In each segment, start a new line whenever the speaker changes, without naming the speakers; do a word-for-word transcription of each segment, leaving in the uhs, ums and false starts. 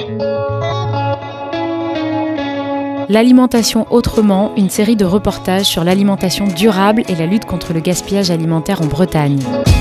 L'alimentation autrement, une série de reportages sur l'alimentation durable et la lutte contre le gaspillage alimentaire en Bretagne.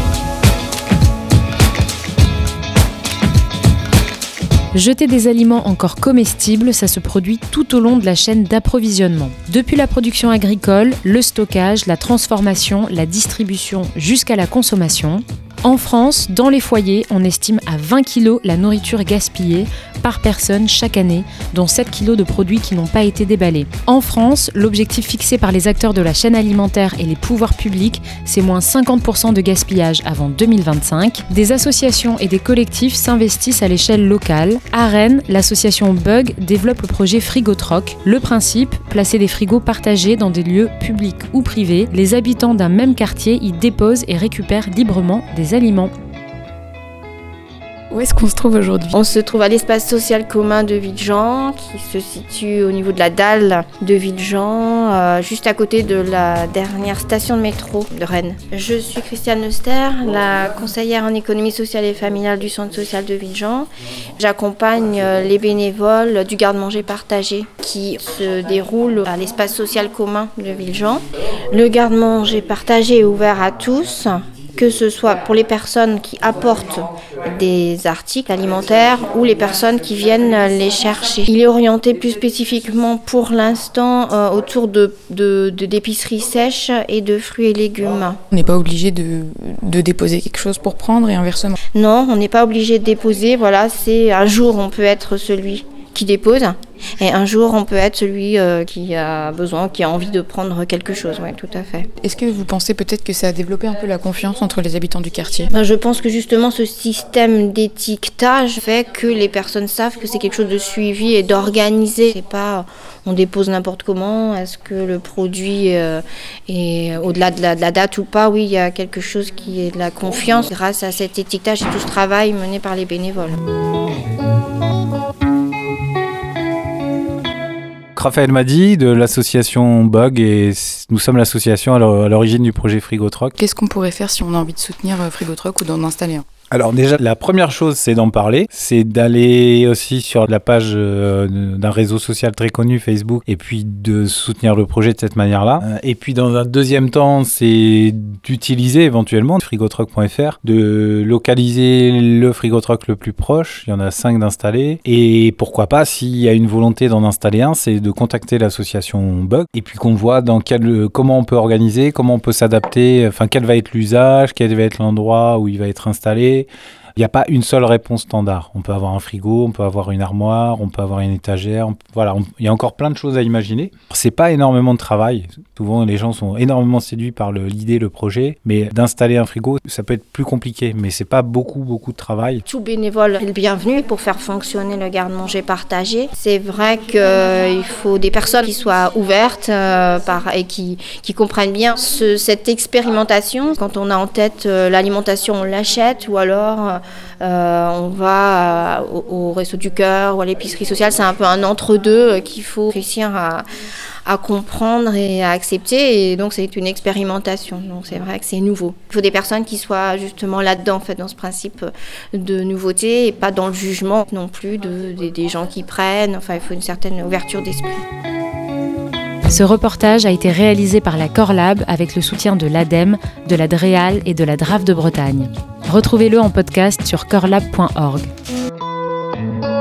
Jeter des aliments encore comestibles, ça se produit tout au long de la chaîne d'approvisionnement. Depuis la production agricole, le stockage, la transformation, la distribution jusqu'à la consommation. En France, dans les foyers, on estime à vingt kilos la nourriture gaspillée par personne chaque année, dont sept kilos de produits qui n'ont pas été déballés. En France, l'objectif fixé par les acteurs de la chaîne alimentaire et les pouvoirs publics, c'est moins cinquante pour cent de gaspillage avant deux mille vingt-cinq. Des associations et des collectifs s'investissent à l'échelle locale. À Rennes, l'association Bug développe le projet Frigotroc. Le principe, placer des frigos partagés dans des lieux publics ou privés. Les habitants d'un même quartier y déposent et récupèrent librement des aliments.
Où est-ce qu'on se trouve aujourd'hui ?
On se trouve à l'espace social commun de Villejean, qui se situe au niveau de la dalle de Villejean, euh, juste à côté de la dernière station de métro de Rennes. Je suis Christiane Neuster, la conseillère en économie sociale et familiale du centre social de Villejean. J'accompagne les bénévoles du garde-manger partagé qui se déroule à l'espace social commun de Villejean. Le garde-manger partagé est ouvert à tous, que ce soit pour les personnes qui apportent des articles alimentaires ou les personnes qui viennent les chercher. Il est orienté plus spécifiquement pour l'instant euh, autour de, de, de, d'épiceries sèches et de fruits et légumes.
On n'est pas obligé de, de déposer quelque chose pour prendre et inversement ?
Non, on n'est pas obligé de déposer. Voilà, c'est un jour on peut être celui qui dépose et un jour on peut être celui euh, qui a besoin, qui a envie de prendre quelque chose. Oui, tout à fait.
Est-ce que vous pensez peut-être que ça a développé un peu la confiance entre les habitants du quartier ?
Ben, je pense que justement ce système d'étiquetage fait que les personnes savent que c'est quelque chose de suivi et d'organisé. C'est pas on dépose n'importe comment, est-ce que le produit euh, est au-delà de la, de la date ou pas. Oui, il y a quelque chose qui est de la confiance grâce à cet étiquetage et tout ce travail mené par les bénévoles.
Raphaël Madi de l'association Bug et nous sommes l'association à l'origine du projet Frigotroc.
Qu'est-ce qu'on pourrait faire si on a envie de soutenir Frigotroc ou d'en installer un ?
Alors déjà, la première chose, c'est d'en parler, c'est d'aller aussi sur la page euh, d'un réseau social très connu, Facebook, et puis de soutenir le projet de cette manière-là. Euh, et puis dans un deuxième temps, c'est d'utiliser éventuellement frigotroc point f r, de localiser le Frigotroc le plus proche, il y en a cinq d'installés, et pourquoi pas, s'il y a une volonté d'en installer un, c'est de contacter l'association Bug, et puis qu'on voit dans quel, comment on peut organiser, comment on peut s'adapter, enfin quel va être l'usage, quel va être l'endroit où il va être installé. Il n'y a pas une seule réponse standard. On peut avoir un frigo, on peut avoir une armoire, on peut avoir une étagère. On, voilà, on, il y a encore plein de choses à imaginer. C'est pas énormément de travail. Souvent, les gens sont énormément séduits par le, l'idée, le projet. Mais d'installer un frigo, ça peut être plus compliqué. Mais c'est pas beaucoup, beaucoup de travail.
Tout bénévole est le bienvenu pour faire fonctionner le garde-manger partagé. C'est vrai qu'il euh, faut des personnes qui soient ouvertes euh, par, et qui, qui comprennent bien ce, cette expérimentation. Quand on a en tête euh, l'alimentation, on l'achète ou alors... Euh, on va euh, au, au Resto du Cœur ou à l'épicerie sociale, c'est un peu un entre-deux euh, qu'il faut réussir à, à comprendre et à accepter, et donc c'est une expérimentation, donc c'est vrai que c'est nouveau. Il faut des personnes qui soient justement là-dedans, en fait, dans ce principe de nouveauté et pas dans le jugement non plus de, de, des gens qui prennent, enfin il faut une certaine ouverture d'esprit.
Ce reportage a été réalisé par la Corlab avec le soutien de l'ADEME, de la DREAL et de la D R A F de Bretagne. Retrouvez-le en podcast sur corlab point org.